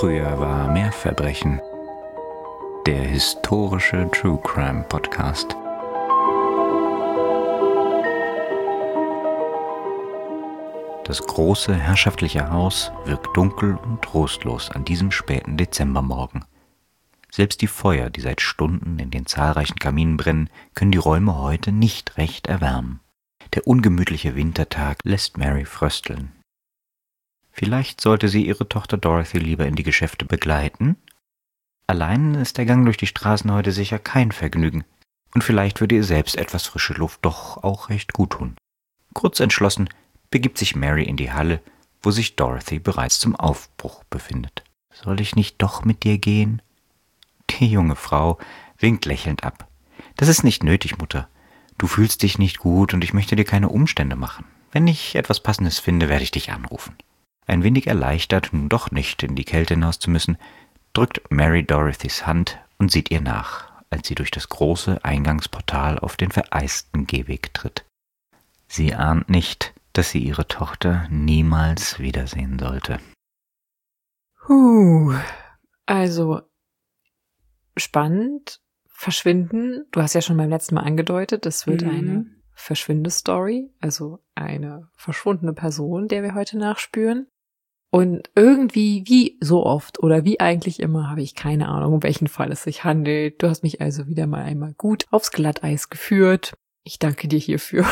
Früher war mehr Verbrechen. Der historische True Crime Podcast. Das große herrschaftliche Haus wirkt dunkel und trostlos an diesem späten Dezembermorgen. Selbst die Feuer, die seit Stunden in den zahlreichen Kaminen brennen, können die Räume heute nicht recht erwärmen. Der ungemütliche Wintertag lässt Mary frösteln. Vielleicht sollte sie ihre Tochter Dorothy lieber in die Geschäfte begleiten? Allein ist der Gang durch die Straßen heute sicher kein Vergnügen, und vielleicht würde ihr selbst etwas frische Luft doch auch recht gut tun. Kurz entschlossen begibt sich Mary in die Halle, wo sich Dorothy bereits zum Aufbruch befindet. »Soll ich nicht doch mit dir gehen?« Die junge Frau winkt lächelnd ab. »Das ist nicht nötig, Mutter. Du fühlst dich nicht gut und ich möchte dir keine Umstände machen. Wenn ich etwas Passendes finde, werde ich dich anrufen.« Ein wenig erleichtert, nun doch nicht in die Kälte hinaus zu müssen, drückt Mary Dorothys Hand und sieht ihr nach, als sie durch das große Eingangsportal auf den vereisten Gehweg tritt. Sie ahnt nicht, dass sie ihre Tochter niemals wiedersehen sollte. Also spannend, verschwinden. Du hast ja schon beim letzten Mal angedeutet, es wird eine Verschwinde-Story, also eine verschwundene Person, der wir heute nachspüren. Und irgendwie, wie so oft oder wie eigentlich immer, habe ich keine Ahnung, um welchen Fall es sich handelt. Du hast mich also wieder mal einmal gut aufs Glatteis geführt. Ich danke dir hierfür.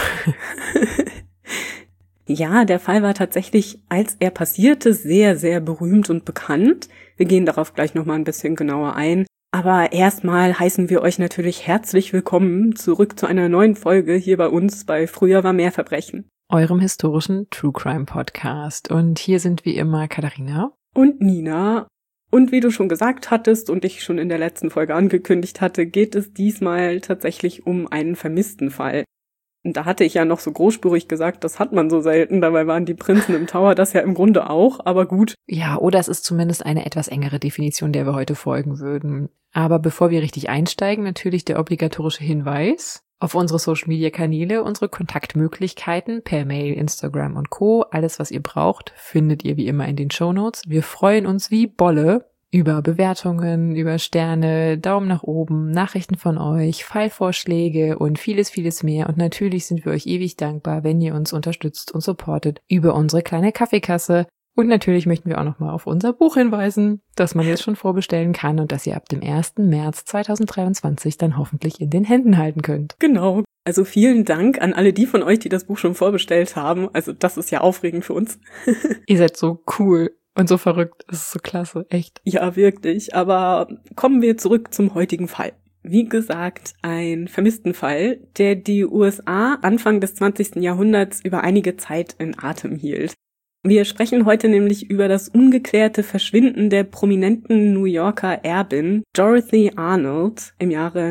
Ja, der Fall war tatsächlich, als er passierte, sehr, sehr berühmt und bekannt. Wir gehen darauf gleich nochmal ein bisschen genauer ein. Aber erstmal heißen wir euch natürlich herzlich willkommen zurück zu einer neuen Folge hier bei uns bei Früher war mehr Verbrechen, Eurem historischen True Crime Podcast. Und hier sind wie immer Katharina und Nina. Und wie du schon gesagt hattest und ich schon in der letzten Folge angekündigt hatte, geht es diesmal tatsächlich um einen vermissten Fall. Und da hatte ich ja noch so großspurig gesagt, das hat man so selten, dabei waren die Prinzen im Tower das ja im Grunde auch, aber gut. Ja, oder es ist zumindest eine etwas engere Definition, der wir heute folgen würden. Aber bevor wir richtig einsteigen, natürlich der obligatorische Hinweis auf unsere Social-Media-Kanäle, unsere Kontaktmöglichkeiten per Mail, Instagram und Co. Alles, was ihr braucht, findet ihr wie immer in den Shownotes. Wir freuen uns wie Bolle über Bewertungen, über Sterne, Daumen nach oben, Nachrichten von euch, Fallvorschläge und vieles, vieles mehr. Und natürlich sind wir euch ewig dankbar, wenn ihr uns unterstützt und supportet über unsere kleine Kaffeekasse. Und natürlich möchten wir auch nochmal auf unser Buch hinweisen, das man jetzt schon vorbestellen kann und das ihr ab dem 1. März 2023 dann hoffentlich in den Händen halten könnt. Genau. Also vielen Dank an alle die von euch, die das Buch schon vorbestellt haben. Also das ist ja aufregend für uns. Ihr seid so cool. Und so verrückt, das ist so klasse, echt. Ja, wirklich. Aber kommen wir zurück zum heutigen Fall. Wie gesagt, ein Vermisstenfall, der die USA Anfang des 20. Jahrhunderts über einige Zeit in Atem hielt. Wir sprechen heute nämlich über das ungeklärte Verschwinden der prominenten New Yorker Erbin Dorothy Arnold im Jahre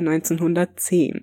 1910.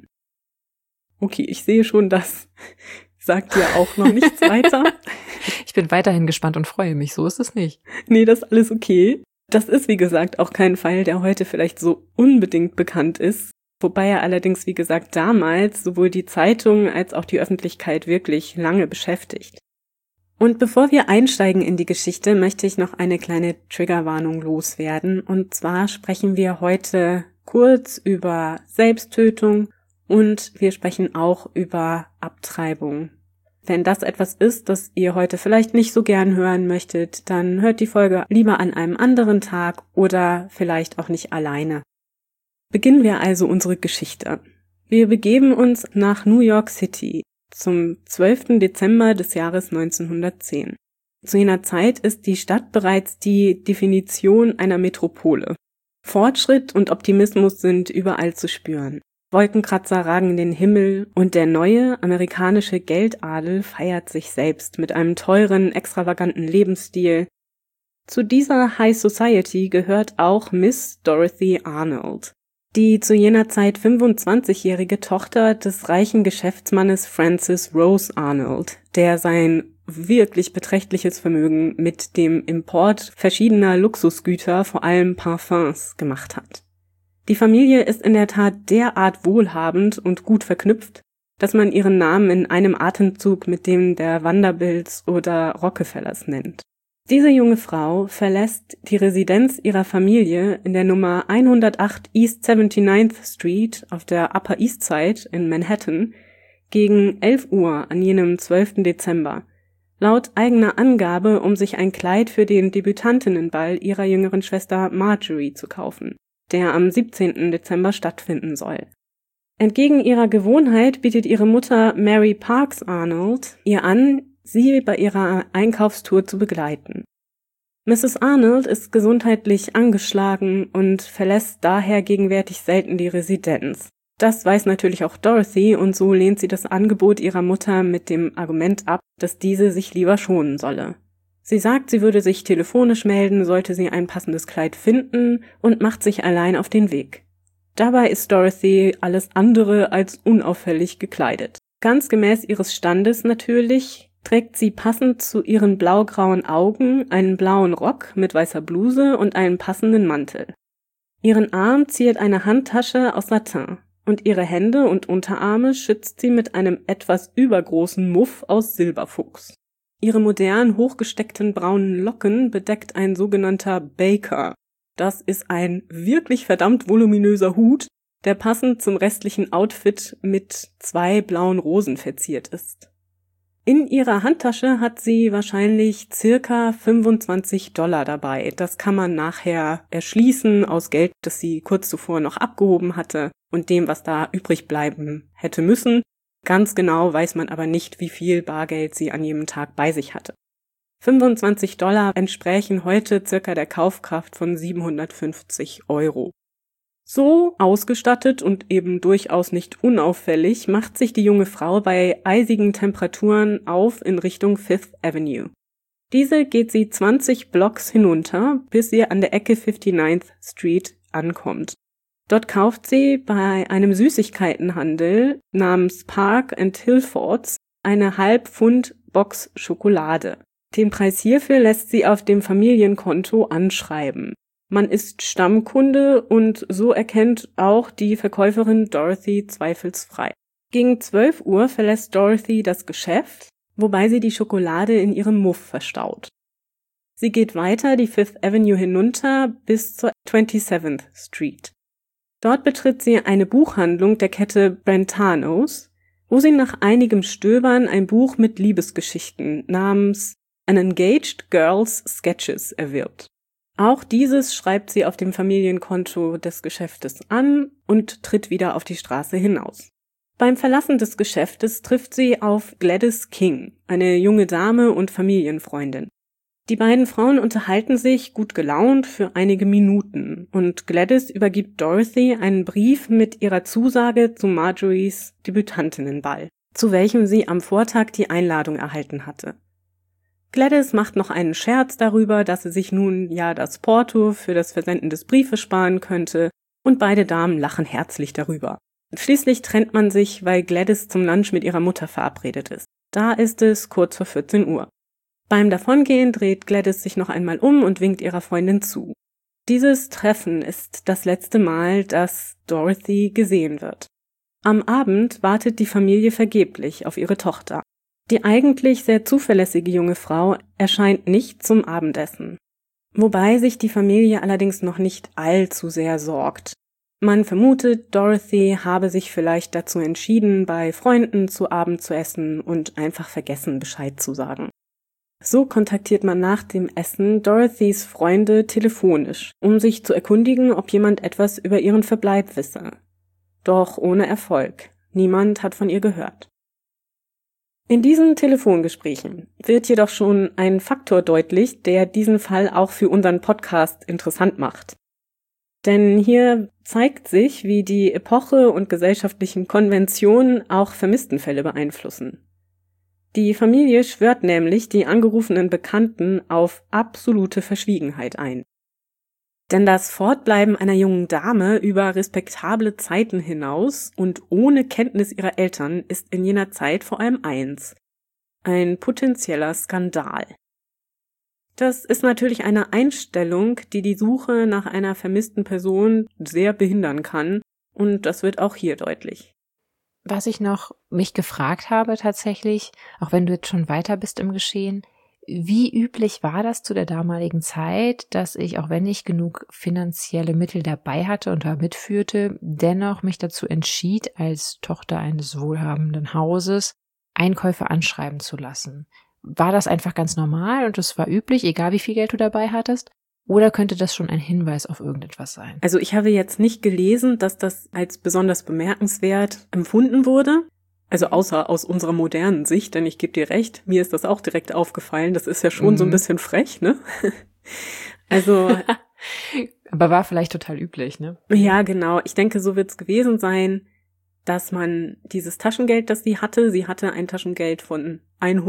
Okay, ich sehe schon, das sagt dir auch noch nichts weiter. Ich bin weiterhin gespannt und freue mich, so ist es nicht. Nee, das ist alles okay. Das ist, wie gesagt, auch kein Fall, der heute vielleicht so unbedingt bekannt ist, wobei er allerdings, wie gesagt, damals sowohl die Zeitung als auch die Öffentlichkeit wirklich lange beschäftigt. Und bevor wir einsteigen in die Geschichte, möchte ich noch eine kleine Triggerwarnung loswerden. Und zwar sprechen wir heute kurz über Selbsttötung und wir sprechen auch über Abtreibung. Wenn das etwas ist, das ihr heute vielleicht nicht so gern hören möchtet, dann hört die Folge lieber an einem anderen Tag oder vielleicht auch nicht alleine. Beginnen wir also unsere Geschichte. Wir begeben uns nach New York City zum 12. Dezember des Jahres 1910. Zu jener Zeit ist die Stadt bereits die Definition einer Metropole. Fortschritt und Optimismus sind überall zu spüren. Wolkenkratzer ragen in den Himmel und der neue amerikanische Geldadel feiert sich selbst mit einem teuren, extravaganten Lebensstil. Zu dieser High Society gehört auch Miss Dorothy Arnold, die zu jener Zeit 25-jährige Tochter des reichen Geschäftsmannes Francis Rose Arnold, der sein wirklich beträchtliches Vermögen mit dem Import verschiedener Luxusgüter, vor allem Parfums, gemacht hat. Die Familie ist in der Tat derart wohlhabend und gut verknüpft, dass man ihren Namen in einem Atemzug mit dem der Vanderbilts oder Rockefellers nennt. Diese junge Frau verlässt die Residenz ihrer Familie in der Nummer 108 East 79th Street auf der Upper East Side in Manhattan gegen 11 Uhr an jenem 12. Dezember, laut eigener Angabe, um sich ein Kleid für den Debütantinnenball ihrer jüngeren Schwester Marjorie zu kaufen, der am 17. Dezember stattfinden soll. Entgegen ihrer Gewohnheit bietet ihre Mutter Mary Parks Arnold ihr an, sie bei ihrer Einkaufstour zu begleiten. Mrs. Arnold ist gesundheitlich angeschlagen und verlässt daher gegenwärtig selten die Residenz. Das weiß natürlich auch Dorothy und so lehnt sie das Angebot ihrer Mutter mit dem Argument ab, dass diese sich lieber schonen solle. Sie sagt, sie würde sich telefonisch melden, sollte sie ein passendes Kleid finden und macht sich allein auf den Weg. Dabei ist Dorothy alles andere als unauffällig gekleidet. Ganz gemäß ihres Standes natürlich trägt sie passend zu ihren blaugrauen Augen einen blauen Rock mit weißer Bluse und einen passenden Mantel. Ihren Arm ziert eine Handtasche aus Satin und ihre Hände und Unterarme schützt sie mit einem etwas übergroßen Muff aus Silberfuchs. Ihre modern hochgesteckten braunen Locken bedeckt ein sogenannter Baker. Das ist ein wirklich verdammt voluminöser Hut, der passend zum restlichen Outfit mit 2 blauen Rosen verziert ist. In ihrer Handtasche hat sie wahrscheinlich circa $25 dabei. Das kann man nachher erschließen aus Geld, das sie kurz zuvor noch abgehoben hatte und dem, was da übrig bleiben hätte müssen. Ganz genau weiß man aber nicht, wie viel Bargeld sie an jedem Tag bei sich hatte. $25 entsprechen heute circa der Kaufkraft von 750 €. So ausgestattet und eben durchaus nicht unauffällig macht sich die junge Frau bei eisigen Temperaturen auf in Richtung Fifth Avenue. Diese geht sie 20 Blocks hinunter, bis sie an der Ecke 59th Street ankommt. Dort kauft sie bei einem Süßigkeitenhandel namens Park & Hilfords eine Halb-Pfund-Box Schokolade. Den Preis hierfür lässt sie auf dem Familienkonto anschreiben. Man ist Stammkunde und so erkennt auch die Verkäuferin Dorothy zweifelsfrei. Gegen 12 Uhr verlässt Dorothy das Geschäft, wobei sie die Schokolade in ihrem Muff verstaut. Sie geht weiter die Fifth Avenue hinunter bis zur 27th Street. Dort betritt sie eine Buchhandlung der Kette Brentanos, wo sie nach einigem Stöbern ein Buch mit Liebesgeschichten namens An Engaged Girl's Sketches erwirbt. Auch dieses schreibt sie auf dem Familienkonto des Geschäftes an und tritt wieder auf die Straße hinaus. Beim Verlassen des Geschäftes trifft sie auf Gladys King, eine junge Dame und Familienfreundin. Die beiden Frauen unterhalten sich gut gelaunt für einige Minuten und Gladys übergibt Dorothy einen Brief mit ihrer Zusage zu Marjories Debütantinnenball, zu welchem sie am Vortag die Einladung erhalten hatte. Gladys macht noch einen Scherz darüber, dass sie sich nun ja das Porto für das Versenden des Briefes sparen könnte, und beide Damen lachen herzlich darüber. Schließlich trennt man sich, weil Gladys zum Lunch mit ihrer Mutter verabredet ist. Da ist es kurz vor 14 Uhr. Beim Davongehen dreht Gladys sich noch einmal um und winkt ihrer Freundin zu. Dieses Treffen ist das letzte Mal, dass Dorothy gesehen wird. Am Abend wartet die Familie vergeblich auf ihre Tochter. Die eigentlich sehr zuverlässige junge Frau erscheint nicht zum Abendessen, wobei sich die Familie allerdings noch nicht allzu sehr sorgt. Man vermutet, Dorothy habe sich vielleicht dazu entschieden, bei Freunden zu Abend zu essen und einfach vergessen, Bescheid zu sagen. So kontaktiert man nach dem Essen Dorothys Freunde telefonisch, um sich zu erkundigen, ob jemand etwas über ihren Verbleib wisse. Doch ohne Erfolg. Niemand hat von ihr gehört. In diesen Telefongesprächen wird jedoch schon ein Faktor deutlich, der diesen Fall auch für unseren Podcast interessant macht. Denn hier zeigt sich, wie die Epoche und gesellschaftlichen Konventionen auch Vermisstenfälle beeinflussen. Die Familie schwört nämlich die angerufenen Bekannten auf absolute Verschwiegenheit ein. Denn das Fortbleiben einer jungen Dame über respektable Zeiten hinaus und ohne Kenntnis ihrer Eltern ist in jener Zeit vor allem eins: ein potenzieller Skandal. Das ist natürlich eine Einstellung, die die Suche nach einer vermissten Person sehr behindern kann, und das wird auch hier deutlich. Was ich noch mich gefragt habe tatsächlich, auch wenn du jetzt schon weiter bist im Geschehen, Wie üblich war das zu der damaligen Zeit, dass ich, auch wenn ich genug finanzielle Mittel dabei hatte und da mitführte, dennoch mich dazu entschied, als Tochter eines wohlhabenden Hauses Einkäufe anschreiben zu lassen? War das einfach ganz normal und es war üblich, egal wie viel Geld du dabei hattest? Oder könnte das schon ein Hinweis auf irgendetwas sein? Also ich habe jetzt nicht gelesen, dass das als besonders bemerkenswert empfunden wurde. Also außer aus unserer modernen Sicht, denn ich gebe dir recht, mir ist das auch direkt aufgefallen. Das ist ja schon so ein bisschen frech, ne? Also. Aber war vielleicht total üblich, ne? Ja, genau. Ich denke, so wird es gewesen sein, dass man dieses Taschengeld, das sie hatte ein Taschengeld von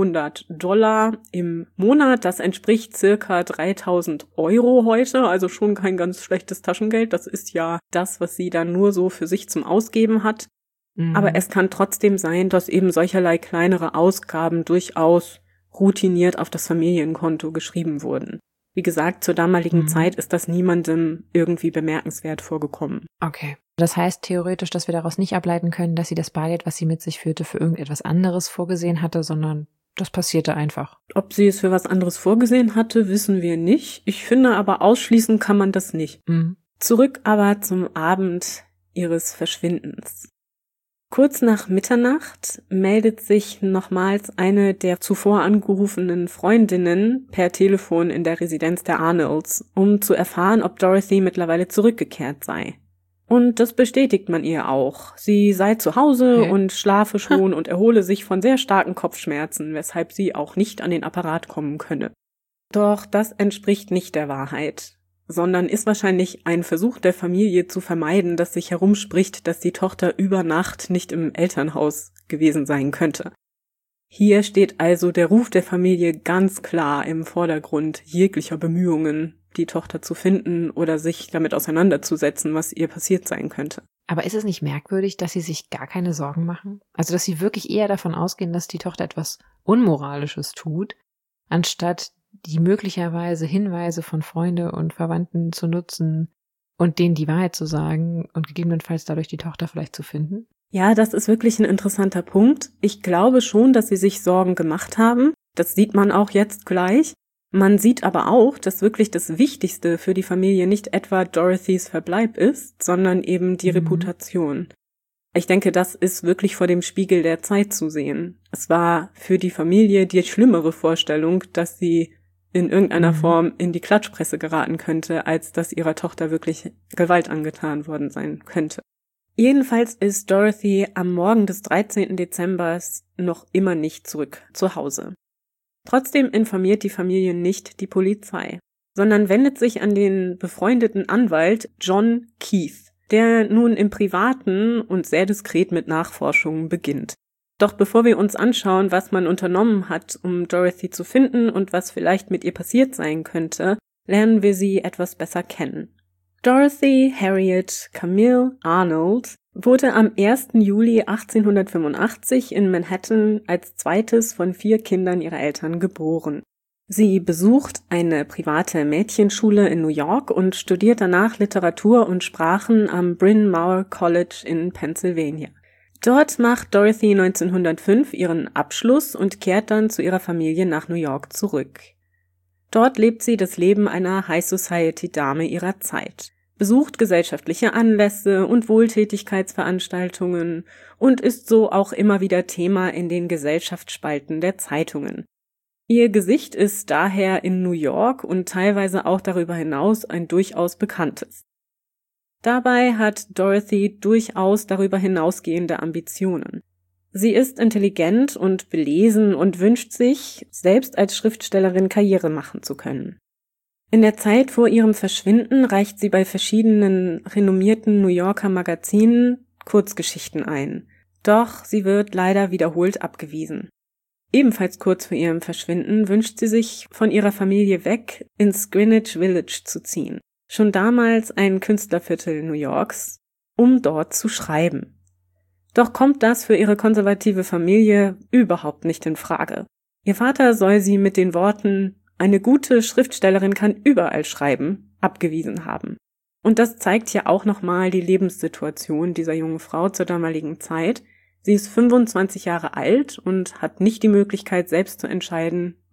$100 im Monat. Das entspricht circa 3.000 € heute, also schon kein ganz schlechtes Taschengeld. Das ist ja das, was sie dann nur so für sich zum Ausgeben hat. Aber es kann trotzdem sein, dass eben solcherlei kleinere Ausgaben durchaus routiniert auf das Familienkonto geschrieben wurden. Wie gesagt, zur damaligen Zeit ist das niemandem irgendwie bemerkenswert vorgekommen. Okay. Das heißt theoretisch, dass wir daraus nicht ableiten können, dass sie das Bargeld, was sie mit sich führte, für irgendetwas anderes vorgesehen hatte, sondern das passierte einfach. Ob sie es für was anderes vorgesehen hatte, wissen wir nicht. Ich finde aber, ausschließen kann man das nicht. Zurück aber zum Abend ihres Verschwindens. Kurz nach Mitternacht meldet sich nochmals eine der zuvor angerufenen Freundinnen per Telefon in der Residenz der Arnolds, um zu erfahren, ob Dorothy mittlerweile zurückgekehrt sei. Und das bestätigt man ihr auch. Sie sei zu Hause und schlafe schon und erhole sich von sehr starken Kopfschmerzen, weshalb sie auch nicht an den Apparat kommen könne. Doch das entspricht nicht der Wahrheit, sondern ist wahrscheinlich ein Versuch der Familie zu vermeiden, dass sich herumspricht, dass die Tochter über Nacht nicht im Elternhaus gewesen sein könnte. Hier steht also der Ruf der Familie ganz klar im Vordergrund jeglicher Bemühungen, die Tochter zu finden oder sich damit auseinanderzusetzen, was ihr passiert sein könnte. Aber ist es nicht merkwürdig, dass sie sich gar keine Sorgen machen? Also, dass sie wirklich eher davon ausgehen, dass die Tochter etwas Unmoralisches tut, anstatt die möglicherweise Hinweise von Freunde und Verwandten zu nutzen und denen die Wahrheit zu sagen und gegebenenfalls dadurch die Tochter vielleicht zu finden? Ja, das ist wirklich ein interessanter Punkt. Ich glaube schon, dass sie sich Sorgen gemacht haben. Das sieht man auch jetzt gleich. Man sieht aber auch, dass wirklich das Wichtigste für die Familie nicht etwa Dorothys Verbleib ist, sondern eben die Reputation. Ich denke, das ist wirklich vor dem Spiegel der Zeit zu sehen. Es war für die Familie die schlimmere Vorstellung, dass sie in irgendeiner Form in die Klatschpresse geraten könnte, als dass ihrer Tochter wirklich Gewalt angetan worden sein könnte. Jedenfalls ist Dorothy am Morgen des 13. Dezember noch immer nicht zurück zu Hause. Trotzdem informiert die Familie nicht die Polizei, sondern wendet sich an den befreundeten Anwalt John Keith, der nun im Privaten und sehr diskret mit Nachforschungen beginnt. Doch bevor wir uns anschauen, was man unternommen hat, um Dorothy zu finden und was vielleicht mit ihr passiert sein könnte, lernen wir sie etwas besser kennen. Dorothy Harriet Camille Arnold wurde am 1. Juli 1885 in Manhattan als zweites von 4 Kindern ihrer Eltern geboren. Sie besucht eine private Mädchenschule in New York und studiert danach Literatur und Sprachen am Bryn Mawr College in Pennsylvania. Dort macht Dorothy 1905 ihren Abschluss und kehrt dann zu ihrer Familie nach New York zurück. Dort lebt sie das Leben einer High-Society-Dame ihrer Zeit, besucht gesellschaftliche Anlässe und Wohltätigkeitsveranstaltungen und ist so auch immer wieder Thema in den Gesellschaftsspalten der Zeitungen. Ihr Gesicht ist daher in New York und teilweise auch darüber hinaus ein durchaus bekanntes. Dabei hat Dorothy durchaus darüber hinausgehende Ambitionen. Sie ist intelligent und belesen und wünscht sich, selbst als Schriftstellerin Karriere machen zu können. In der Zeit vor ihrem Verschwinden reicht sie bei verschiedenen renommierten New Yorker Magazinen Kurzgeschichten ein. Doch sie wird leider wiederholt abgewiesen. Ebenfalls kurz vor ihrem Verschwinden wünscht sie sich, von ihrer Familie weg ins Greenwich Village zu ziehen. Schon damals ein Künstlerviertel New Yorks, um dort zu schreiben. Doch kommt das für ihre konservative Familie überhaupt nicht in Frage. Ihr Vater soll sie mit den Worten „Eine gute Schriftstellerin kann überall schreiben" abgewiesen haben. Und das zeigt ja auch nochmal die Lebenssituation dieser jungen Frau zur damaligen Zeit. Sie ist 25 Jahre alt und hat nicht die Möglichkeit, selbst zu entscheiden,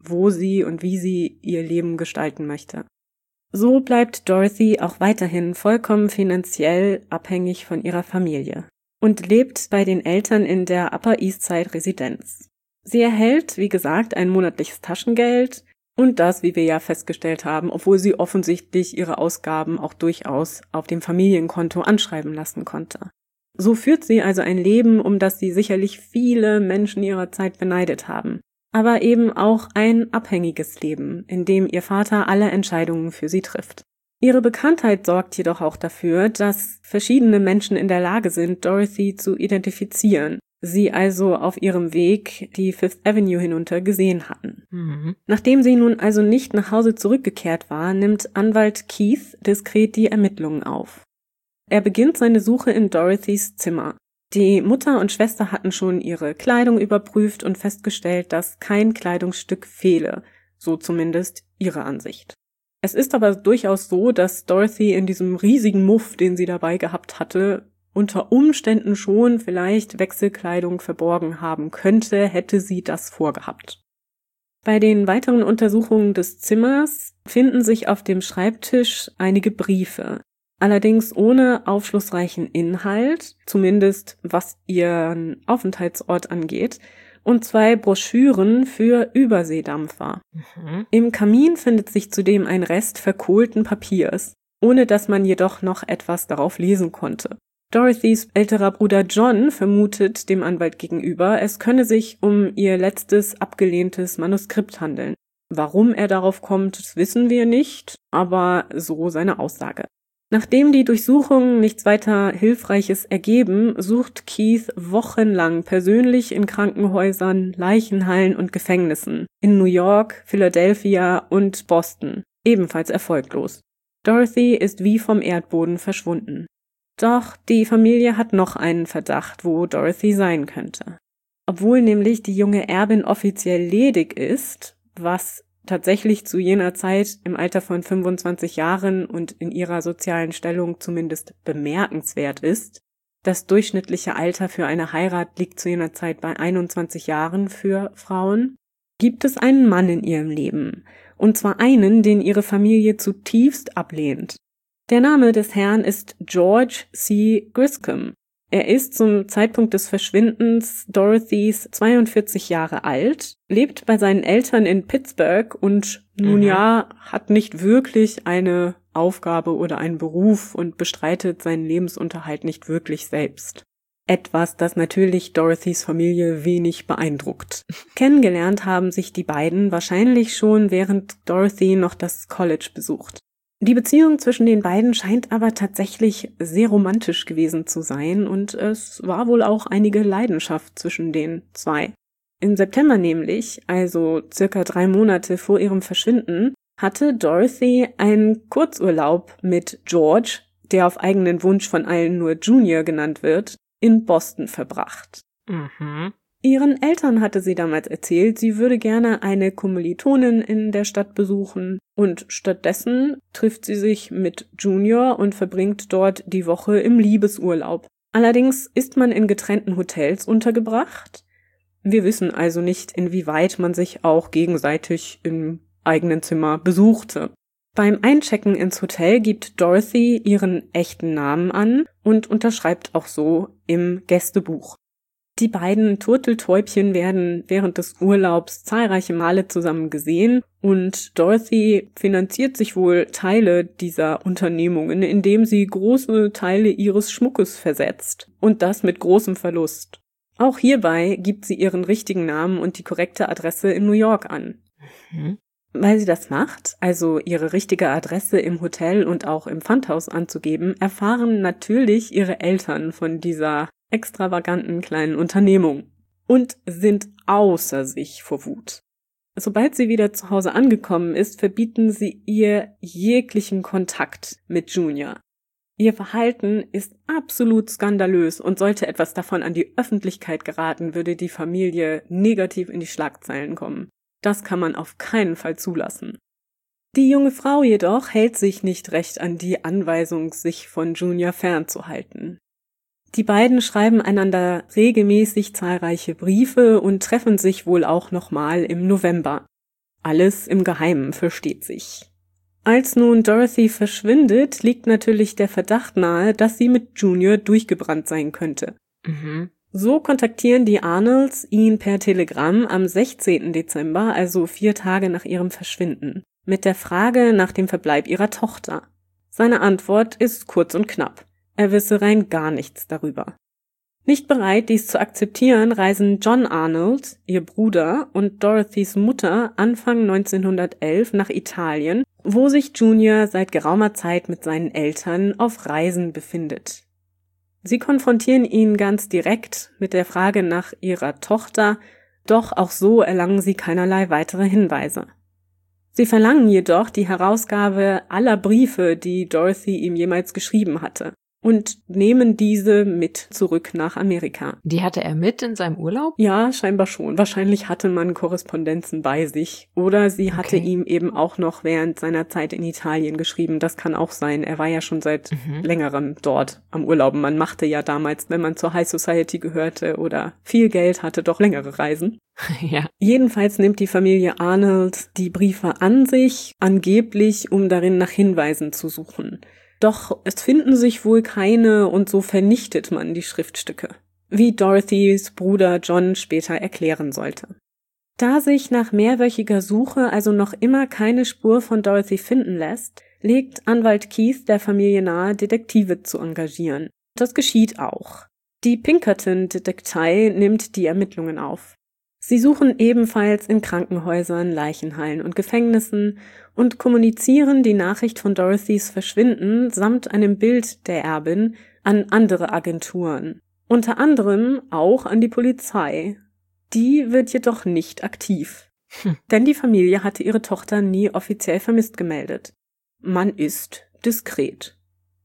wo sie und wie sie ihr Leben gestalten möchte. So bleibt Dorothy auch weiterhin vollkommen finanziell abhängig von ihrer Familie und lebt bei den Eltern in der Upper East Side Residenz. Sie erhält, wie gesagt, ein monatliches Taschengeld und das, wie wir ja festgestellt haben, obwohl sie offensichtlich ihre Ausgaben auch durchaus auf dem Familienkonto anschreiben lassen konnte. So führt sie also ein Leben, um das sie sicherlich viele Menschen ihrer Zeit beneidet haben, aber eben auch ein abhängiges Leben, in dem ihr Vater alle Entscheidungen für sie trifft. Ihre Bekanntheit sorgt jedoch auch dafür, dass verschiedene Menschen in der Lage sind, Dorothy zu identifizieren, sie also auf ihrem Weg die Fifth Avenue hinunter gesehen hatten. Nachdem sie nun also nicht nach Hause zurückgekehrt war, nimmt Anwalt Keith diskret die Ermittlungen auf. Er beginnt seine Suche in Dorothys Zimmer. Die Mutter und Schwester hatten schon ihre Kleidung überprüft und festgestellt, dass kein Kleidungsstück fehle, so zumindest ihre Ansicht. Es ist aber durchaus so, dass Dorothy in diesem riesigen Muff, den sie dabei gehabt hatte, unter Umständen schon vielleicht Wechselkleidung verborgen haben könnte, hätte sie das vorgehabt. Bei den weiteren Untersuchungen des Zimmers finden sich auf dem Schreibtisch einige Briefe. Allerdings ohne aufschlussreichen Inhalt, zumindest was ihren Aufenthaltsort angeht, und 2 Broschüren für Überseedampfer. Im Kamin findet sich zudem ein Rest verkohlten Papiers, ohne dass man jedoch noch etwas darauf lesen konnte. Dorothys älterer Bruder John vermutet dem Anwalt gegenüber, es könne sich um ihr letztes abgelehntes Manuskript handeln. Warum er darauf kommt, das wissen wir nicht, aber so seine Aussage. Nachdem die Durchsuchungen nichts weiter Hilfreiches ergeben, sucht Keith wochenlang persönlich in Krankenhäusern, Leichenhallen und Gefängnissen in New York, Philadelphia und Boston, ebenfalls erfolglos. Dorothy ist wie vom Erdboden verschwunden. Doch die Familie hat noch einen Verdacht, wo Dorothy sein könnte. Obwohl nämlich die junge Erbin offiziell ledig ist, was tatsächlich zu jener Zeit im Alter von 25 Jahren und in ihrer sozialen Stellung zumindest bemerkenswert ist. Das durchschnittliche Alter für eine Heirat liegt zu jener Zeit bei 21 Jahren für Frauen. Gibt es einen Mann in ihrem Leben, und zwar einen, den ihre Familie zutiefst ablehnt. Der Name des Herrn ist George C. Griscom. Er ist zum Zeitpunkt des Verschwindens Dorothys 42 Jahre alt, lebt bei seinen Eltern in Pittsburgh und nun ja, hat nicht wirklich eine Aufgabe oder einen Beruf und bestreitet seinen Lebensunterhalt nicht wirklich selbst. Etwas, das natürlich Dorothys Familie wenig beeindruckt. Kennengelernt haben sich die beiden wahrscheinlich schon, während Dorothy noch das College besucht. Die Beziehung zwischen den beiden scheint aber tatsächlich sehr romantisch gewesen zu sein und es war wohl auch einige Leidenschaft zwischen den zwei. Im September nämlich, also circa 3 Monate vor ihrem Verschwinden, hatte Dorothy einen Kurzurlaub mit George, der auf eigenen Wunsch von allen nur Junior genannt wird, in Boston verbracht. Ihren Eltern hatte sie damals erzählt, sie würde gerne eine Kommilitonin in der Stadt besuchen und stattdessen trifft sie sich mit Junior und verbringt dort die Woche im Liebesurlaub. Allerdings ist man in getrennten Hotels untergebracht. Wir wissen also nicht, inwieweit man sich auch gegenseitig im eigenen Zimmer besuchte. Beim Einchecken ins Hotel gibt Dorothy ihren echten Namen an und unterschreibt auch so im Gästebuch. Die beiden Turteltäubchen werden während des Urlaubs zahlreiche Male zusammen gesehen und Dorothy finanziert sich wohl Teile dieser Unternehmungen, indem sie große Teile ihres Schmuckes versetzt und das mit großem Verlust. Auch hierbei gibt sie ihren richtigen Namen und die korrekte Adresse in New York an. Weil sie das macht, also ihre richtige Adresse im Hotel und auch im Pfandhaus anzugeben, erfahren natürlich ihre Eltern von dieser extravaganten kleinen Unternehmung und sind außer sich vor Wut. Sobald sie wieder zu Hause angekommen ist, verbieten sie ihr jeglichen Kontakt mit Junior. Ihr Verhalten ist absolut skandalös und sollte etwas davon an die Öffentlichkeit geraten, würde die Familie negativ in die Schlagzeilen kommen. Das kann man auf keinen Fall zulassen. Die junge Frau jedoch hält sich nicht recht an die Anweisung, sich von Junior fernzuhalten. Die beiden schreiben einander regelmäßig zahlreiche Briefe und treffen sich wohl auch nochmal im November. Alles im Geheimen, versteht sich. Als nun Dorothy verschwindet, liegt natürlich der Verdacht nahe, dass sie mit Junior durchgebrannt sein könnte. So kontaktieren die Arnolds ihn per Telegramm am 16. Dezember, also 4 Tage nach ihrem Verschwinden, mit der Frage nach dem Verbleib ihrer Tochter. Seine Antwort ist kurz und knapp. Er wisse rein gar nichts darüber. Nicht bereit, dies zu akzeptieren, reisen John Arnold, ihr Bruder, und Dorothys Mutter Anfang 1911 nach Italien, wo sich Junior seit geraumer Zeit mit seinen Eltern auf Reisen befindet. Sie konfrontieren ihn ganz direkt mit der Frage nach ihrer Tochter, doch auch so erlangen sie keinerlei weitere Hinweise. Sie verlangen jedoch die Herausgabe aller Briefe, die Dorothy ihm jemals geschrieben hatte, und nehmen diese mit zurück nach Amerika. Die hatte er mit in seinem Urlaub? Ja, scheinbar schon. Wahrscheinlich hatte man Korrespondenzen bei sich. Oder sie hatte ihm eben auch noch während seiner Zeit in Italien geschrieben. Das kann auch sein. Er war ja schon seit längerem dort am Urlauben. Man machte ja damals, wenn man zur High Society gehörte oder viel Geld hatte, doch längere Reisen. Ja. Jedenfalls nimmt die Familie Arnold die Briefe an sich, angeblich, um darin nach Hinweisen zu suchen. Doch es finden sich wohl keine und so vernichtet man die Schriftstücke, wie Dorothys Bruder John später erklären sollte. Da sich nach mehrwöchiger Suche also noch immer keine Spur von Dorothy finden lässt, legt Anwalt Keith der Familie nahe, Detektive zu engagieren. Das geschieht auch. Die Pinkerton-Detektei nimmt die Ermittlungen auf. Sie suchen ebenfalls in Krankenhäusern, Leichenhallen und Gefängnissen und kommunizieren die Nachricht von Dorothys Verschwinden samt einem Bild der Erbin an andere Agenturen, unter anderem auch an die Polizei. Die wird jedoch nicht aktiv, denn die Familie hatte ihre Tochter nie offiziell vermisst gemeldet. Man ist diskret.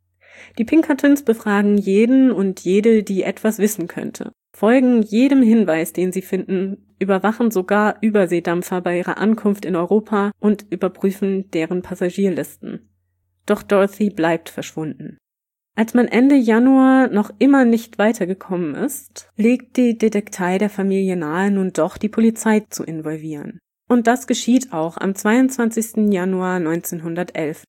Die Pinkertons befragen jeden und jede, die etwas wissen könnte, folgen jedem Hinweis, den sie finden, überwachen sogar Überseedampfer bei ihrer Ankunft in Europa und überprüfen deren Passagierlisten. Doch Dorothy bleibt verschwunden. Als man Ende Januar noch immer nicht weitergekommen ist, legt die Detektei der Familie nahe, nun doch die Polizei zu involvieren. Und das geschieht auch am 22. Januar 1911,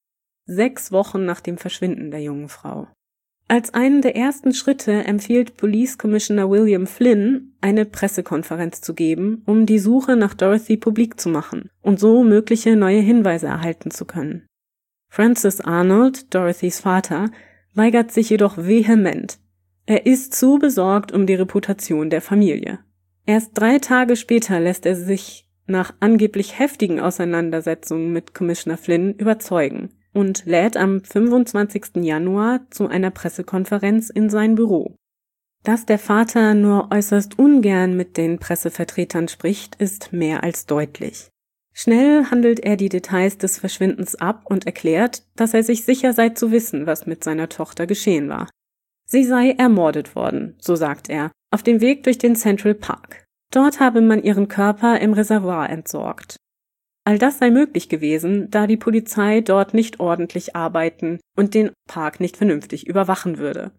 6 Wochen nach dem Verschwinden der jungen Frau. Als einen der ersten Schritte empfiehlt Police Commissioner William Flynn, eine Pressekonferenz zu geben, um die Suche nach Dorothy publik zu machen und so mögliche neue Hinweise erhalten zu können. Francis Arnold, Dorothys Vater, weigert sich jedoch vehement. Er ist zu besorgt um die Reputation der Familie. Erst 3 Tage später lässt er sich nach angeblich heftigen Auseinandersetzungen mit Commissioner Flynn überzeugen und lädt am 25. Januar zu einer Pressekonferenz in sein Büro. Dass der Vater nur äußerst ungern mit den Pressevertretern spricht, ist mehr als deutlich. Schnell handelt er die Details des Verschwindens ab und erklärt, dass er sich sicher sei zu wissen, was mit seiner Tochter geschehen war. Sie sei ermordet worden, so sagt er, auf dem Weg durch den Central Park. Dort habe man ihren Körper im Reservoir entsorgt. All das sei möglich gewesen, da die Polizei dort nicht ordentlich arbeiten und den Park nicht vernünftig überwachen würde.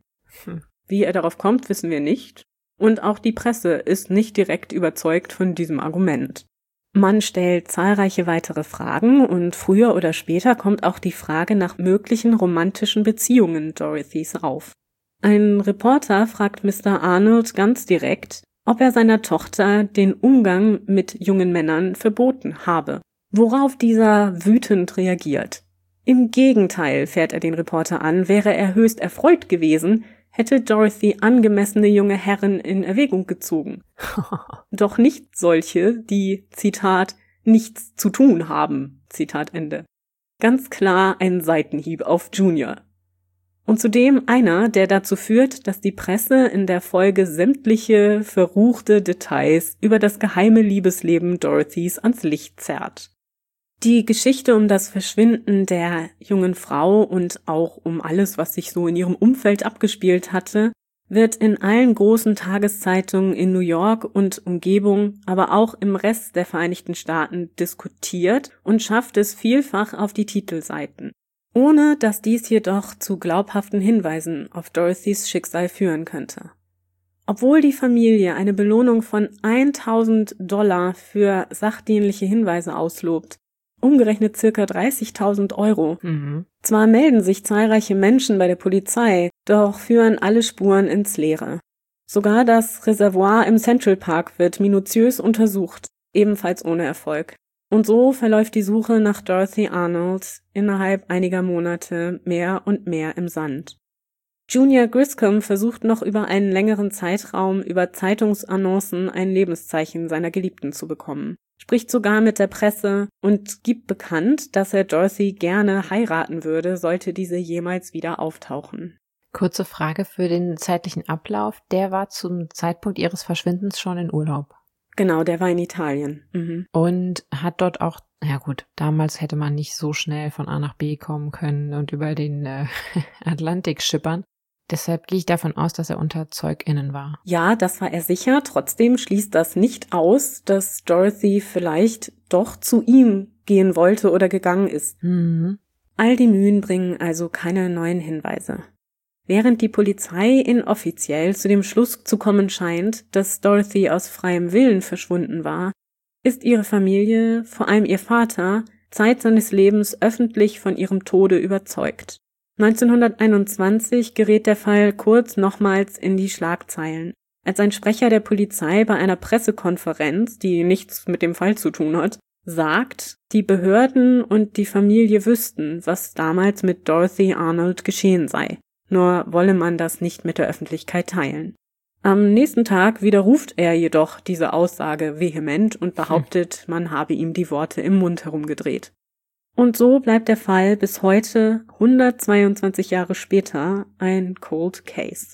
Wie er darauf kommt, wissen wir nicht. Und auch die Presse ist nicht direkt überzeugt von diesem Argument. Man stellt zahlreiche weitere Fragen und früher oder später kommt auch die Frage nach möglichen romantischen Beziehungen Dorothys auf. Ein Reporter fragt Mr. Arnold ganz direkt, ob er seiner Tochter den Umgang mit jungen Männern verboten habe, worauf dieser wütend reagiert. Im Gegenteil, fährt er den Reporter an, wäre er höchst erfreut gewesen, hätte Dorothy angemessene junge Herren in Erwägung gezogen. Doch nicht solche, die, Zitat, nichts zu tun haben, Zitat Ende. Ganz klar ein Seitenhieb auf Junior. Und zudem einer, der dazu führt, dass die Presse in der Folge sämtliche verruchte Details über das geheime Liebesleben Dorothys ans Licht zerrt. Die Geschichte um das Verschwinden der jungen Frau und auch um alles, was sich so in ihrem Umfeld abgespielt hatte, wird in allen großen Tageszeitungen in New York und Umgebung, aber auch im Rest der Vereinigten Staaten diskutiert und schafft es vielfach auf die Titelseiten, ohne dass dies jedoch zu glaubhaften Hinweisen auf Dorothys Schicksal führen könnte. Obwohl die Familie eine Belohnung von $1.000 für sachdienliche Hinweise auslobt, umgerechnet circa 30.000 Euro. Zwar melden sich zahlreiche Menschen bei der Polizei, doch führen alle Spuren ins Leere. Sogar das Reservoir im Central Park wird minutiös untersucht, ebenfalls ohne Erfolg. Und so verläuft die Suche nach Dorothy Arnold innerhalb einiger Monate mehr und mehr im Sand. Junior Griscom versucht noch über einen längeren Zeitraum über Zeitungsannoncen ein Lebenszeichen seiner Geliebten zu bekommen, spricht sogar mit der Presse und gibt bekannt, dass er Dorothy gerne heiraten würde, sollte diese jemals wieder auftauchen. Kurze Frage für den zeitlichen Ablauf. Der war zum Zeitpunkt ihres Verschwindens schon in Urlaub. Genau, der war in Italien. Und hat dort auch, ja gut, damals hätte man nicht so schnell von A nach B kommen können und über den Atlantik schippern. Deshalb gehe ich davon aus, dass er unter ZeugInnen war. Ja, das war er sicher. Trotzdem schließt das nicht aus, dass Dorothy vielleicht doch zu ihm gehen wollte oder gegangen ist. All die Mühen bringen also keine neuen Hinweise. Während die Polizei inoffiziell zu dem Schluss zu kommen scheint, dass Dorothy aus freiem Willen verschwunden war, ist ihre Familie, vor allem ihr Vater, Zeit seines Lebens öffentlich von ihrem Tode überzeugt. 1921 gerät der Fall kurz nochmals in die Schlagzeilen, als ein Sprecher der Polizei bei einer Pressekonferenz, die nichts mit dem Fall zu tun hat, sagt, die Behörden und die Familie wüssten, was damals mit Dorothy Arnold geschehen sei. Nur wolle man das nicht mit der Öffentlichkeit teilen. Am nächsten Tag widerruft er jedoch diese Aussage vehement und behauptet, man habe ihm die Worte im Mund herumgedreht. Und so bleibt der Fall bis heute, 122 Jahre später, ein Cold Case.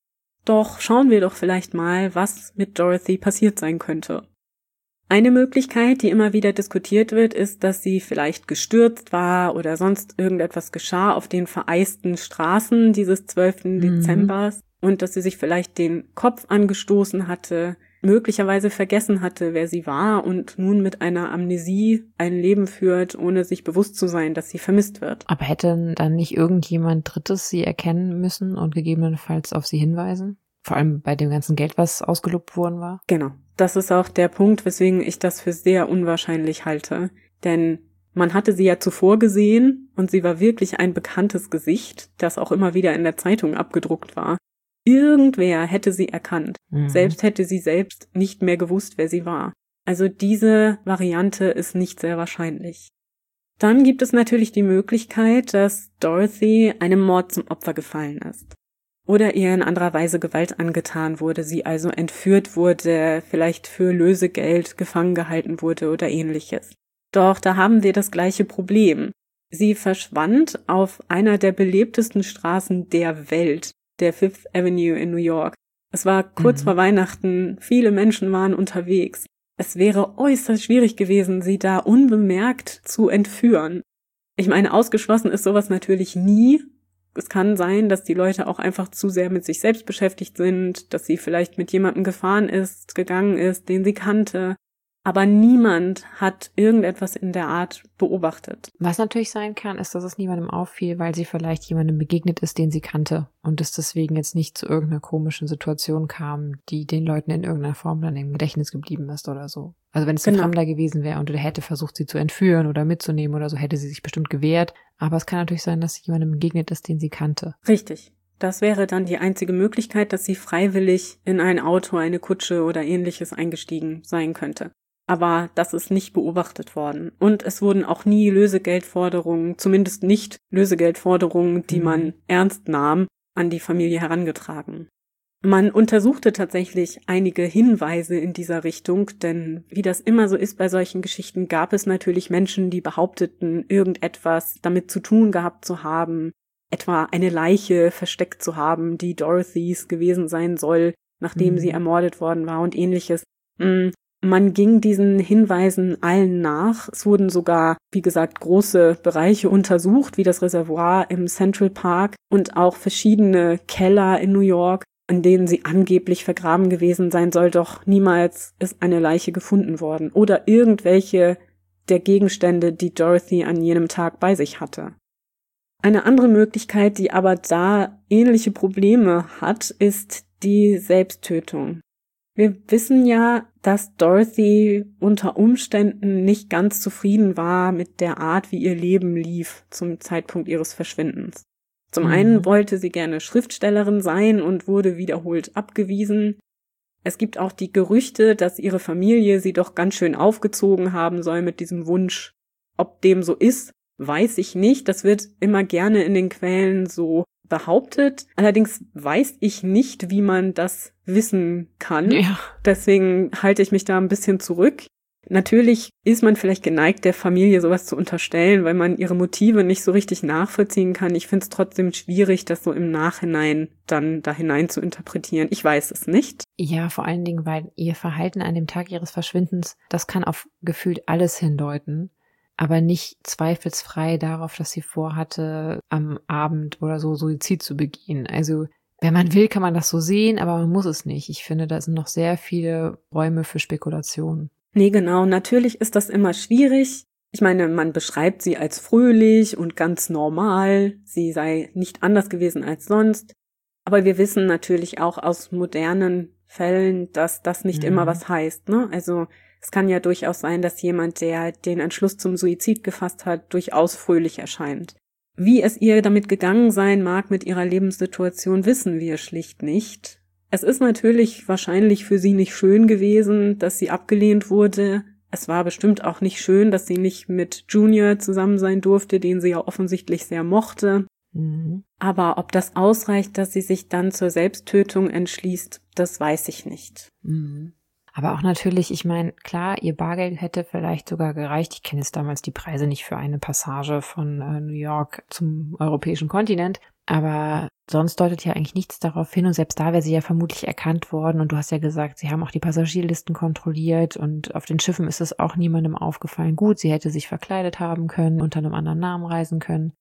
Doch schauen wir doch vielleicht mal, was mit Dorothy passiert sein könnte. Eine Möglichkeit, die immer wieder diskutiert wird, ist, dass sie vielleicht gestürzt war oder sonst irgendetwas geschah auf den vereisten Straßen dieses 12. Dezembers und dass sie sich vielleicht den Kopf angestoßen hatte, möglicherweise vergessen hatte, wer sie war und nun mit einer Amnesie ein Leben führt, ohne sich bewusst zu sein, dass sie vermisst wird. Aber hätte dann nicht irgendjemand Drittes sie erkennen müssen und gegebenenfalls auf sie hinweisen? Vor allem bei dem ganzen Geld, was ausgelobt worden war? Genau. Das ist auch der Punkt, weswegen ich das für sehr unwahrscheinlich halte. Denn man hatte sie ja zuvor gesehen und sie war wirklich ein bekanntes Gesicht, das auch immer wieder in der Zeitung abgedruckt war. Irgendwer hätte sie erkannt. Selbst hätte sie selbst nicht mehr gewusst, wer sie war. Also diese Variante ist nicht sehr wahrscheinlich. Dann gibt es natürlich die Möglichkeit, dass Dorothy einem Mord zum Opfer gefallen ist. Oder ihr in anderer Weise Gewalt angetan wurde, sie also entführt wurde, vielleicht für Lösegeld gefangen gehalten wurde oder ähnliches. Doch da haben wir das gleiche Problem. Sie verschwand auf einer der belebtesten Straßen der Welt, der Fifth Avenue in New York. Es war kurz vor Weihnachten, viele Menschen waren unterwegs. Es wäre äußerst schwierig gewesen, sie da unbemerkt zu entführen. Ich meine, ausgeschlossen ist sowas natürlich nie. Es kann sein, dass die Leute auch einfach zu sehr mit sich selbst beschäftigt sind, dass sie vielleicht mit jemandem gegangen ist, den sie kannte. Aber niemand hat irgendetwas in der Art beobachtet. Was natürlich sein kann, ist, dass es niemandem auffiel, weil sie vielleicht jemandem begegnet ist, den sie kannte und es deswegen jetzt nicht zu irgendeiner komischen Situation kam, die den Leuten in irgendeiner Form dann im Gedächtnis geblieben ist oder so. Also wenn es ein Fremder gewesen wäre und er hätte versucht, sie zu entführen oder mitzunehmen oder so, hätte sie sich bestimmt gewehrt. Aber es kann natürlich sein, dass sie jemandem begegnet ist, den sie kannte. Richtig. Das wäre dann die einzige Möglichkeit, dass sie freiwillig in ein Auto, eine Kutsche oder ähnliches eingestiegen sein könnte. Aber das ist nicht beobachtet worden. Und es wurden auch nie Lösegeldforderungen, zumindest nicht Lösegeldforderungen, die man ernst nahm, an die Familie herangetragen. Man untersuchte tatsächlich einige Hinweise in dieser Richtung, denn wie das immer so ist bei solchen Geschichten, gab es natürlich Menschen, die behaupteten, irgendetwas damit zu tun gehabt zu haben, etwa eine Leiche versteckt zu haben, die Dorothys gewesen sein soll, nachdem sie ermordet worden war und ähnliches. Man ging diesen Hinweisen allen nach. Es wurden sogar, wie gesagt, große Bereiche untersucht, wie das Reservoir im Central Park und auch verschiedene Keller in New York, in denen sie angeblich vergraben gewesen sein soll, doch niemals ist eine Leiche gefunden worden oder irgendwelche der Gegenstände, die Dorothy an jenem Tag bei sich hatte. Eine andere Möglichkeit, die aber da ähnliche Probleme hat, ist die Selbsttötung. Wir wissen ja, dass Dorothy unter Umständen nicht ganz zufrieden war mit der Art, wie ihr Leben lief zum Zeitpunkt ihres Verschwindens. Zum einen wollte sie gerne Schriftstellerin sein und wurde wiederholt abgewiesen. Es gibt auch die Gerüchte, dass ihre Familie sie doch ganz schön aufgezogen haben soll mit diesem Wunsch. Ob dem so ist, weiß ich nicht. Das wird immer gerne in den Quellen so behauptet. Allerdings weiß ich nicht, wie man das wissen kann. Ja. Deswegen halte ich mich da ein bisschen zurück. Natürlich ist man vielleicht geneigt, der Familie sowas zu unterstellen, weil man ihre Motive nicht so richtig nachvollziehen kann. Ich finde es trotzdem schwierig, das so im Nachhinein dann da hinein zu interpretieren. Ich weiß es nicht. Ja, vor allen Dingen, weil ihr Verhalten an dem Tag ihres Verschwindens, das kann auf gefühlt alles hindeuten, aber nicht zweifelsfrei darauf, dass sie vorhatte, am Abend oder so Suizid zu begehen. Also wenn man will, kann man das so sehen, aber man muss es nicht. Ich finde, da sind noch sehr viele Räume für Spekulationen. Nee, genau. Natürlich ist das immer schwierig. Ich meine, man beschreibt sie als fröhlich und ganz normal. Sie sei nicht anders gewesen als sonst. Aber wir wissen natürlich auch aus modernen Fällen, dass das nicht immer was heißt, ne? Also es kann ja durchaus sein, dass jemand, der den Entschluss zum Suizid gefasst hat, durchaus fröhlich erscheint. Wie es ihr damit gegangen sein mag mit ihrer Lebenssituation, wissen wir schlicht nicht. Es ist natürlich wahrscheinlich für sie nicht schön gewesen, dass sie abgelehnt wurde. Es war bestimmt auch nicht schön, dass sie nicht mit Junior zusammen sein durfte, den sie ja offensichtlich sehr mochte. Aber ob das ausreicht, dass sie sich dann zur Selbsttötung entschließt, das weiß ich nicht. Aber auch natürlich, ich meine, klar, ihr Bargeld hätte vielleicht sogar gereicht. Ich kenne jetzt damals die Preise nicht für eine Passage von New York zum europäischen Kontinent. Aber sonst deutet ja eigentlich nichts darauf hin. Und selbst da wäre sie ja vermutlich erkannt worden. Und du hast ja gesagt, sie haben auch die Passagierlisten kontrolliert. Und auf den Schiffen ist es auch niemandem aufgefallen. Gut, sie hätte sich verkleidet haben können, unter einem anderen Namen reisen können.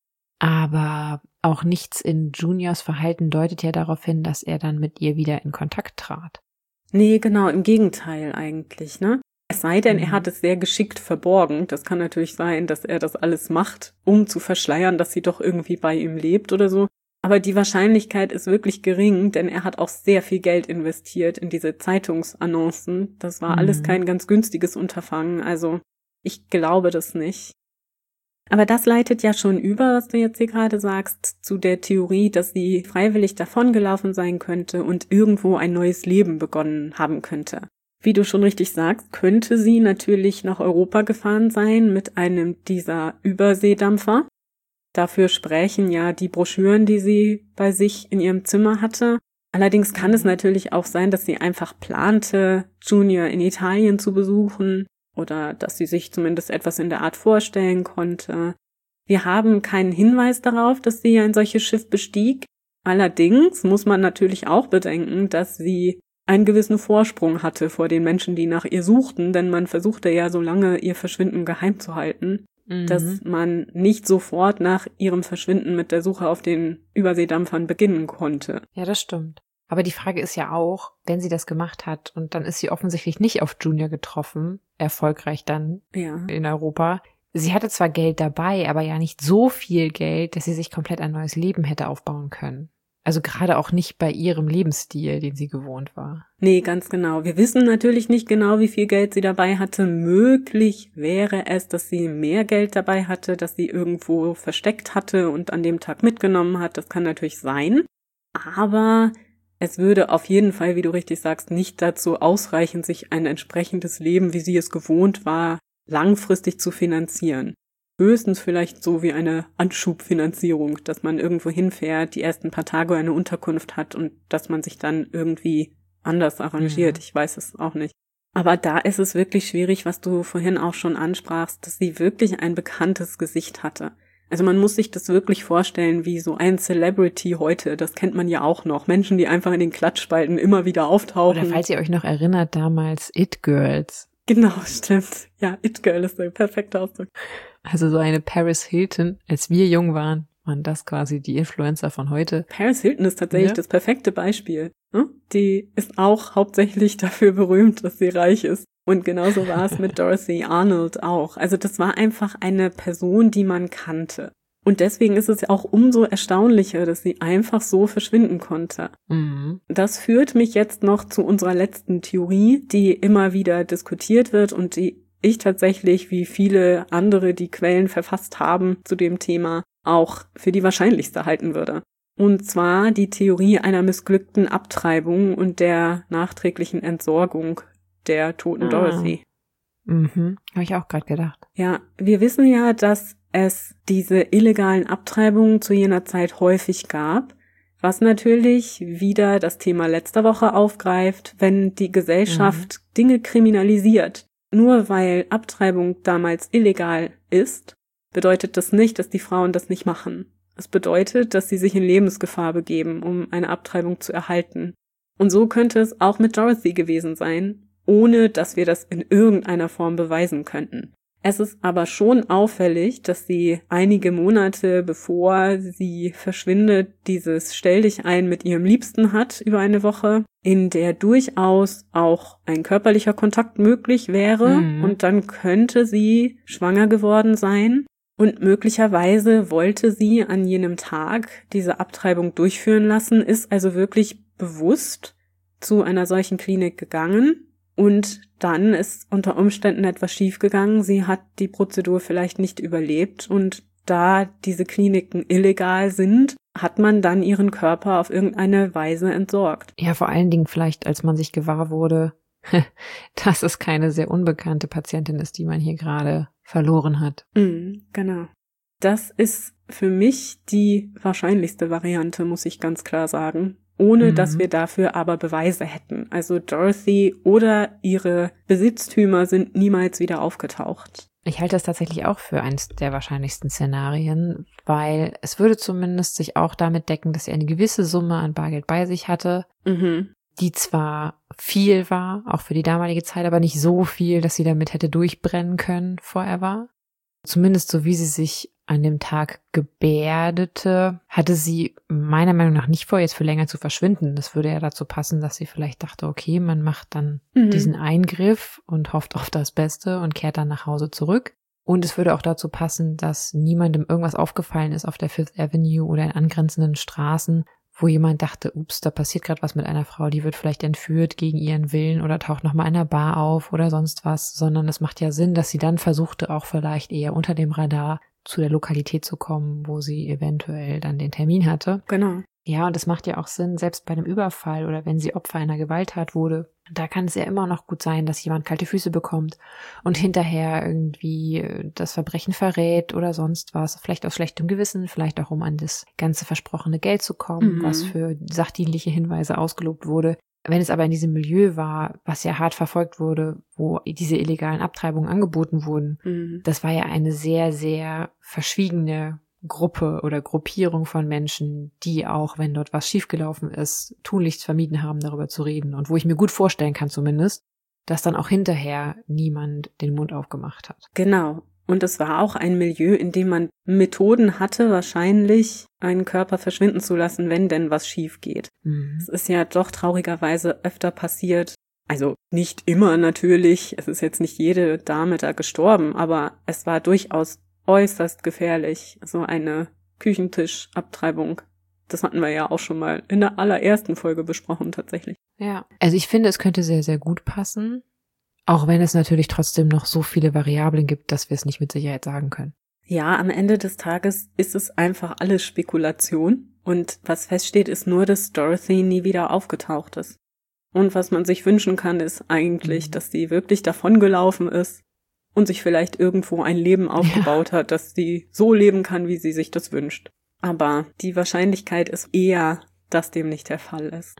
Aber auch nichts in Juniors Verhalten deutet ja darauf hin, dass er dann mit ihr wieder in Kontakt trat. Nee, genau, im Gegenteil eigentlich, ne? Es sei denn, er hat es sehr geschickt verborgen. Das kann natürlich sein, dass er das alles macht, um zu verschleiern, dass sie doch irgendwie bei ihm lebt oder so. Aber die Wahrscheinlichkeit ist wirklich gering, denn er hat auch sehr viel Geld investiert in diese Zeitungsannoncen. Das war alles kein ganz günstiges Unterfangen, also ich glaube das nicht. Aber das leitet ja schon über, was du jetzt hier gerade sagst, zu der Theorie, dass sie freiwillig davongelaufen sein könnte und irgendwo ein neues Leben begonnen haben könnte. Wie du schon richtig sagst, könnte sie natürlich nach Europa gefahren sein mit einem dieser Überseedampfer. Dafür sprechen ja die Broschüren, die sie bei sich in ihrem Zimmer hatte. Allerdings kann es natürlich auch sein, dass sie einfach plante, Junior in Italien zu besuchen oder dass sie sich zumindest etwas in der Art vorstellen konnte. Wir haben keinen Hinweis darauf, dass sie ein solches Schiff bestieg. Allerdings muss man natürlich auch bedenken, dass sie einen gewissen Vorsprung hatte vor den Menschen, die nach ihr suchten, denn man versuchte ja so lange ihr Verschwinden geheim zu halten, dass man nicht sofort nach ihrem Verschwinden mit der Suche auf den Überseedampfern beginnen konnte. Ja, das stimmt. Aber die Frage ist ja auch, wenn sie das gemacht hat und dann ist sie offensichtlich nicht auf Junior getroffen, erfolgreich dann in Europa. Sie hatte zwar Geld dabei, aber ja nicht so viel Geld, dass sie sich komplett ein neues Leben hätte aufbauen können. Also gerade auch nicht bei ihrem Lebensstil, den sie gewohnt war. Nee, ganz genau. Wir wissen natürlich nicht genau, wie viel Geld sie dabei hatte. Möglich wäre es, dass sie mehr Geld dabei hatte, dass sie irgendwo versteckt hatte und an dem Tag mitgenommen hat. Das kann natürlich sein. Aber es würde auf jeden Fall, wie du richtig sagst, nicht dazu ausreichen, sich ein entsprechendes Leben, wie sie es gewohnt war, langfristig zu finanzieren. Höchstens vielleicht so wie eine Anschubfinanzierung, dass man irgendwo hinfährt, die ersten paar Tage eine Unterkunft hat und dass man sich dann irgendwie anders arrangiert. Ich weiß es auch nicht. Aber da ist es wirklich schwierig, was du vorhin auch schon ansprachst, dass sie wirklich ein bekanntes Gesicht hatte. Also man muss sich das wirklich vorstellen wie so ein Celebrity heute. Das kennt man ja auch noch. Menschen, die einfach in den Klatschspalten immer wieder auftauchen. Oder falls ihr euch noch erinnert, damals It Girls. Genau, stimmt. Ja, It Girl ist der perfekte Ausdruck. Also so eine Paris Hilton, als wir jung waren das quasi die Influencer von heute. Paris Hilton ist tatsächlich das perfekte Beispiel. Die ist auch hauptsächlich dafür berühmt, dass sie reich ist. Und genauso war es mit Dorothy Arnold auch. Also das war einfach eine Person, die man kannte. Und deswegen ist es auch umso erstaunlicher, dass sie einfach so verschwinden konnte. Mhm. Das führt mich jetzt noch zu unserer letzten Theorie, die immer wieder diskutiert wird und die ich tatsächlich, wie viele andere, die Quellen verfasst haben zu dem Thema, auch für die wahrscheinlichste halten würde. Und zwar die Theorie einer missglückten Abtreibung und der nachträglichen Entsorgung der toten Dorothy. Mhm. Habe ich auch gerade gedacht. Ja, wir wissen ja, dass es diese illegalen Abtreibungen zu jener Zeit häufig gab, was natürlich wieder das Thema letzter Woche aufgreift, wenn die Gesellschaft Dinge kriminalisiert. Nur weil Abtreibung damals illegal ist, bedeutet das nicht, dass die Frauen das nicht machen. Es bedeutet, dass sie sich in Lebensgefahr begeben, um eine Abtreibung zu erhalten. Und so könnte es auch mit Dorothy gewesen sein, ohne dass wir das in irgendeiner Form beweisen könnten. Es ist aber schon auffällig, dass sie einige Monate bevor sie verschwindet, dieses Stell-dich-ein mit ihrem Liebsten hat über eine Woche, in der durchaus auch ein körperlicher Kontakt möglich wäre. Und dann könnte sie schwanger geworden sein. Und möglicherweise wollte sie an jenem Tag diese Abtreibung durchführen lassen, ist also wirklich bewusst zu einer solchen Klinik gegangen. Und dann ist unter Umständen etwas schiefgegangen. Sie hat die Prozedur vielleicht nicht überlebt. Und da diese Kliniken illegal sind, hat man dann ihren Körper auf irgendeine Weise entsorgt. Ja, vor allen Dingen vielleicht, als man sich gewahr wurde, dass es keine sehr unbekannte Patientin ist, die man hier gerade verloren hat. Genau. Das ist für mich die wahrscheinlichste Variante, muss ich ganz klar sagen. Ohne dass wir dafür aber Beweise hätten. Also Dorothy oder ihre Besitztümer sind niemals wieder aufgetaucht. Ich halte das tatsächlich auch für eines der wahrscheinlichsten Szenarien, weil es würde zumindest sich auch damit decken, dass sie eine gewisse Summe an Bargeld bei sich hatte, die zwar viel war, auch für die damalige Zeit, aber nicht so viel, dass sie damit hätte durchbrennen können, forever. Zumindest so wie sie sich an dem Tag gebärdete, hatte sie meiner Meinung nach nicht vor, jetzt für länger zu verschwinden. Das würde ja dazu passen, dass sie vielleicht dachte, okay, man macht dann diesen Eingriff und hofft auf das Beste und kehrt dann nach Hause zurück. Und es würde auch dazu passen, dass niemandem irgendwas aufgefallen ist auf der Fifth Avenue oder in angrenzenden Straßen, wo jemand dachte, ups, da passiert gerade was mit einer Frau, die wird vielleicht entführt gegen ihren Willen oder taucht nochmal in einer Bar auf oder sonst was, sondern es macht ja Sinn, dass sie dann versuchte, auch vielleicht eher unter dem Radar zu der Lokalität zu kommen, wo sie eventuell dann den Termin hatte. Genau. Ja, und das macht ja auch Sinn, selbst bei einem Überfall oder wenn sie Opfer einer Gewalttat wurde, da kann es ja immer noch gut sein, dass jemand kalte Füße bekommt und hinterher irgendwie das Verbrechen verrät oder sonst was, vielleicht aus schlechtem Gewissen, vielleicht auch um an das ganze versprochene Geld zu kommen, was für sachdienliche Hinweise ausgelobt wurde. Wenn es aber in diesem Milieu war, was ja hart verfolgt wurde, wo diese illegalen Abtreibungen angeboten wurden, das war ja eine sehr, sehr verschwiegene Gruppe oder Gruppierung von Menschen, die auch, wenn dort was schiefgelaufen ist, tunlichst vermieden haben, darüber zu reden. Und wo ich mir gut vorstellen kann zumindest, dass dann auch hinterher niemand den Mund aufgemacht hat. Genau. Und es war auch ein Milieu, in dem man Methoden hatte, wahrscheinlich einen Körper verschwinden zu lassen, wenn denn was schief geht. Es ist ja doch traurigerweise öfter passiert. Also nicht immer natürlich. Es ist jetzt nicht jede Dame da gestorben, aber es war durchaus äußerst gefährlich, so eine Küchentischabtreibung. Das hatten wir ja auch schon mal in der allerersten Folge besprochen, tatsächlich. Ja, also ich finde, es könnte sehr, sehr gut passen, auch wenn es natürlich trotzdem noch so viele Variablen gibt, dass wir es nicht mit Sicherheit sagen können. Ja, am Ende des Tages ist es einfach alles Spekulation. Und was feststeht, ist nur, dass Dorothy nie wieder aufgetaucht ist. Und was man sich wünschen kann, ist eigentlich, dass sie wirklich davongelaufen ist und sich vielleicht irgendwo ein Leben aufgebaut hat, dass sie so leben kann, wie sie sich das wünscht. Aber die Wahrscheinlichkeit ist eher, dass dem nicht der Fall ist.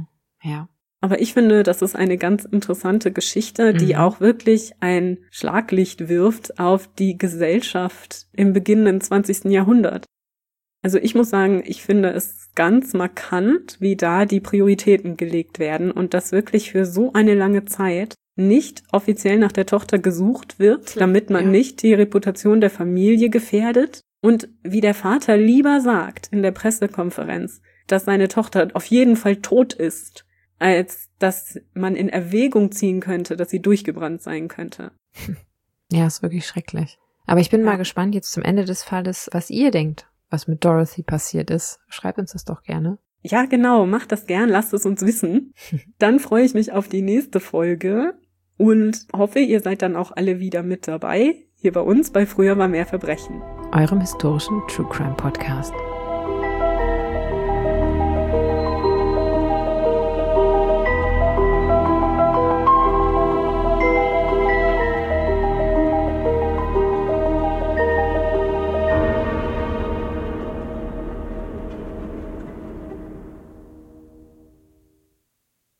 Ja. Aber ich finde, das ist eine ganz interessante Geschichte, die auch wirklich ein Schlaglicht wirft auf die Gesellschaft im beginnenden 20. Jahrhundert. Also ich muss sagen, ich finde es ganz markant, wie da die Prioritäten gelegt werden und dass wirklich für so eine lange Zeit nicht offiziell nach der Tochter gesucht wird, damit man nicht die Reputation der Familie gefährdet. Und wie der Vater lieber sagt in der Pressekonferenz, dass seine Tochter auf jeden Fall tot ist, als dass man in Erwägung ziehen könnte, dass sie durchgebrannt sein könnte. Ja, ist wirklich schrecklich. Aber ich bin mal gespannt jetzt zum Ende des Falles, was ihr denkt, was mit Dorothy passiert ist. Schreibt uns das doch gerne. Ja, genau, macht das gern, lasst es uns wissen. Dann freue ich mich auf die nächste Folge und hoffe, ihr seid dann auch alle wieder mit dabei, hier bei uns bei Früher war mehr Verbrechen. Eurem historischen True Crime Podcast.